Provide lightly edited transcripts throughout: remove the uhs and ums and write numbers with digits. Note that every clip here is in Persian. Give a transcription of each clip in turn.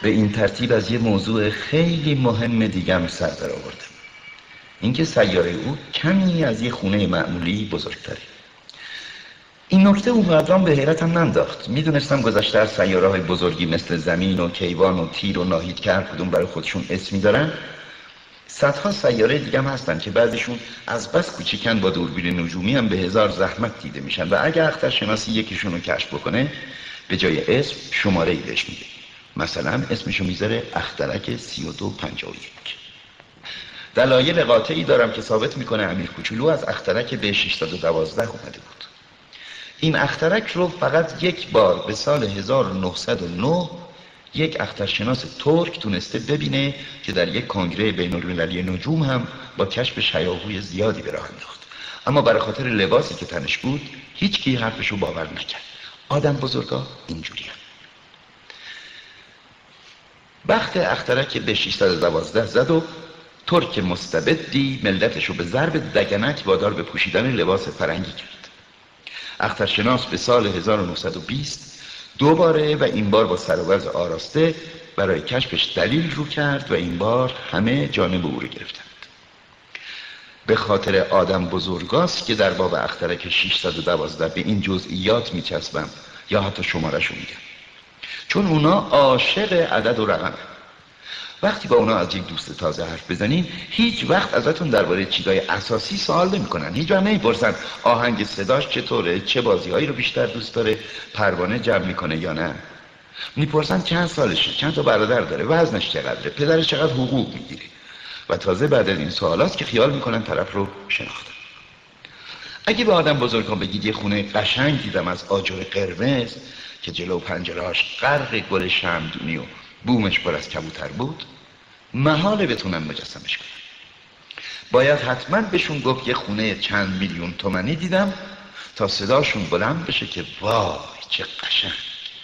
به این ترتیب از یه موضوع خیلی مهم دیگم سر در آوردم، اینکه سیاره او کمی از یه خونه معمولی بزرگتره. این نکته اونقدرام به حیرتم ننداخت. میدونستم گذشته از سیاره‌های بزرگی مثل زمین و کیوان و تیر و ناهید که هر کدوم برای خودشون اسمی دارن، صدها سیاره دیگه هم هستن که بعضیشون از بس کوچیکن با دوربین نجومی هم به هزار زحمت دیده میشن و اگه اخترشناسی یکیشون رو کشف بکنه به جای اسم شماره‌ای بهش میده. مثلا اسمشو میذاره اخترک 3251. دلایل قاطعی دارم که ثابت میکنه امیر کوچولو از اخترک به 612 اومده بود. این اخترک رو فقط یک بار به سال 1909 یک اخترشناس ترک تونسته ببینه که در یک کنگره بین‌المللی نجوم هم با کشف شیاهوی زیادی به راه انداخت. اما برای خاطر لباسی که تنش بود هیچ کی حرفشو باور نکرد. آدم بزرگا اینجوری هم. بخت اخترک به 612 زد و ترک مستبدی ملتشو به ضرب دگنک وادار به پوشیدن لباس فرنگی کرد. اخترشناس به سال 1920 دوباره و این بار با سر و وضع آراسته برای کشفش دلیل رو کرد و این بار همه جانب او رو گرفتند. به خاطر آدم بزرگاست که در باب اخترک 612 به این جزئیات میچسبم یا حتی شماره‌شو میگم، چون اونا عاشق عدد و رقم. وقتی با اونا از یک دوست تازه حرف بزنین هیچ وقت ازتون درباره چیزای اساسی سوال نمی‌کنن. هیچ وقت نمی‌پرسن آهنگ صداش چطوره، چه بازی‌هایی رو بیشتر دوست داره، پروانه جمع میکنه یا نه. می‌پرسن چند سالشه، چند تا برادر داره، وزنش چقدره، پدرش چقدر حقوق میگیره. و تازه بعد از این سوالاست که خیال میکنن طرف رو شناختن. اگه به آدم بزرگان بگید یه خونه قشنگ دیدم از آجر قرمز که جلو پنجرهاش غرق گل شمعدونی و بومش پر از کبوتر بود، محاله بتونن مجسمش کنن. باید حتما بهشون گفت یه خونه چند میلیون تومانی دیدم تا صداشون بلند بشه که وای چه قشنگ.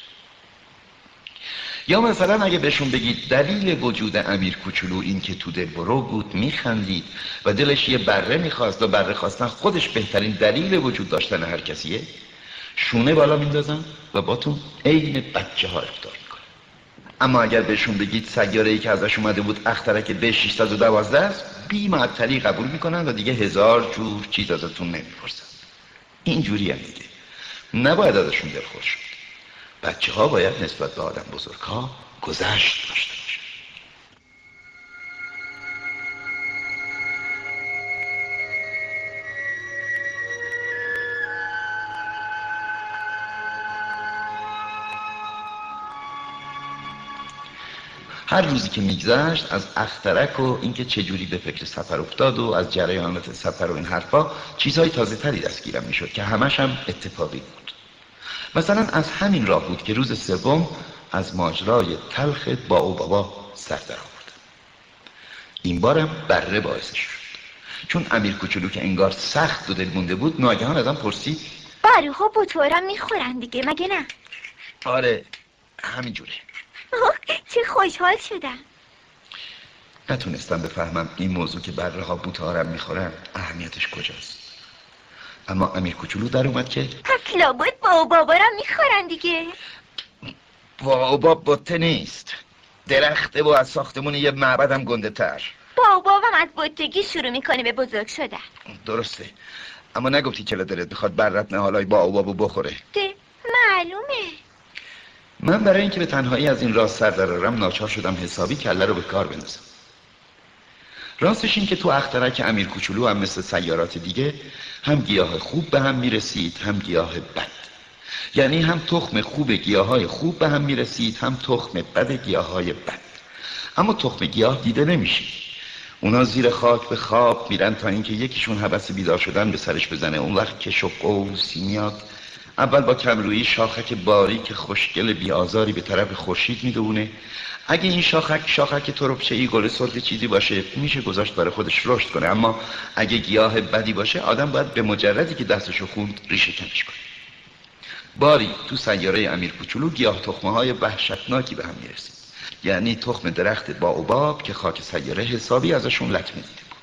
یا مثلا اگه بهشون بگید دلیل وجود امیر کوچولو این که تو دلبرو بود میخندید و دلش یه بره میخواست و بره خواستن خودش بهترین دلیل وجود داشتن هر کسیه، شونه بالا میندازن و باتون عین بچه ها رفتار میکنن. اما اگر بهشون بگید سیاره‌ای که ازش اومده بود اخترک به 612 است، بی معطلی قبول میکنن و دیگه هزار جور چیز ازتون نمیپرسن. اینجوری هم دیگه نباید ازشون دلخور شد. بچه ها باید نسبت به آدم بزرگ ها گذشت داشته باشن. هر روزی که میگذشت از اخترک و اینکه چجوری به فکر سفر افتاد و از جریانات سفر و این حرفا چیزهای تازه تری دستگیرم میشد که همش هم اتفاقی بود. مثلا از همین راه بود که روز سوم از ماجرای تلخ بابا سر در آوردم. این بارم بره باعثش شد، چون امیر کوچولو که انگار سخت و دل مونده بود ناگهان ازم پرسید باروها بطورم میخورن دیگه مگه نه؟ آره همینجوره. چه خوشحال شدم. نتونستم بفهمم این موضوع که بره ها بوتهارم میخورن اهمیتش کجاست. اما امیر کوچولو در اومد که پس لابد بابارم میخورن دیگه. بابا بطه نیست، درخته و از ساختمون یه معبدم گنده تر. بابام از بطگی شروع میکنه به بزرگ شدن. درسته، اما نگفتی چرا دلت میخواد برت نهالای بابو بخوره؟ معلومه. من برای اینکه به تنهایی از این راز سر درارم ناچار شدم حسابی کله رو به کار بندازم. راستش این که تو اخترک امیر کوچولو هم مثل سیارات دیگه هم گیاه خوب به هم میرسید هم گیاه بد. یعنی هم تخم خوب گیاهای خوب به هم میرسید هم تخم بد گیاهای بد. اما تخم گیاه دیده نمیشه. اونا زیر خاک به خواب میرن تا اینکه یکیشون هوس بیدار شدن به سرش بزنه. اون وقت کش و قوسی میاد. اول با کمرویی شاخک باریک خوشگل بی‌آزاری به طرف خورشید میدونه. اگه این شاخک تربچه‌ای گل سرخ چیزی باشه میشه گذاشت برای خودش رشد کنه. اما اگه گیاه بدی باشه آدم باید به مجردی که دستشو خوند ریشه کنش کنه. باری تو سیاره امیر کوچولو گیاه تخمه‌های وحشتناکی به هم میرسید. یعنی تخم درخت باوباب که خاک سیاره حسابی ازشون لطمه دیده بود.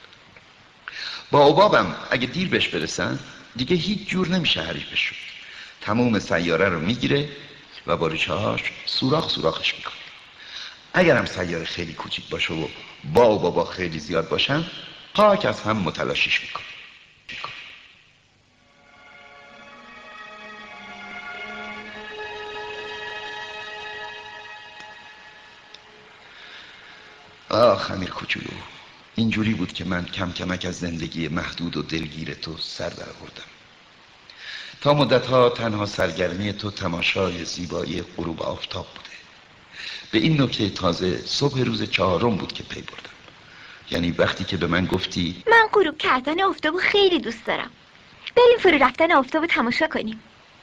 باوبابم اگه دیر بهش برسن دیگه هیچ جور نمیشه حریفش شد. تموم سیاره رو میگیره و با ریشه‌هاش سوراخش میکنه. اگرم سیاره خیلی کوچیک باشه و بابا خیلی زیاد باشن، پاک از هم متلاشیش میکنه. خمیر کوچولو، اینجوری بود که من کم کمک از زندگی محدود و دلگیر تو سر در آوردم. تا مدتها تنها سرگرمی تو تماشای زیبایی غروب آفتاب بوده. به این نکته تازه صبح روز 4 بود که پی بردم. یعنی وقتی که به من گفتی من غروب کردن آفتابو خیلی دوست دارم، بریم فرو رفتن آفتابو تماشا کنیم.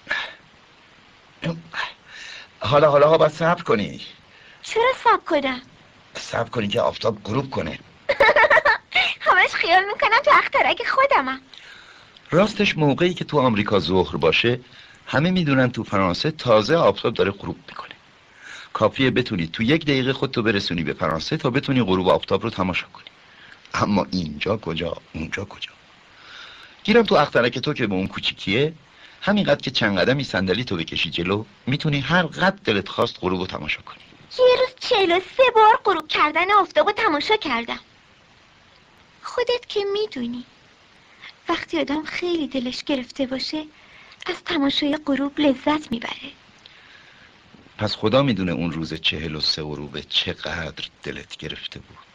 حالا باید صبر کنی. چرا صبر کنم؟ صبر کنی که آفتاب غروب کنه. همش خیال میکنم تو اخترک خودمم. راستش موقعی که تو آمریکا ظهر باشه، همه میدونن تو فرانسه تازه آفتاب داره غروب میکنه. کافیه بتونی تو 1 دقیقه خودتو برسونی به فرانسه تا بتونی غروب آفتاب رو تماشا کنی. اما اینجا کجا اونجا کجا. گیرم تو اخترک تو که به اون کوچیکیه، همینقدر که چند قدمی صندلی تو بکشی جلو، میتونی هر قدر دلت خواست غروب رو تماشا کنی. یه روز 43 بار غروب کردن آفتاب رو تماشا کردم. خودت که میدونی وقتی آدم خیلی دلش گرفته باشه از تماشای غروب لذت میبره. پس خدا میدونه اون روز 43 غروب چقدر دلت گرفته بود.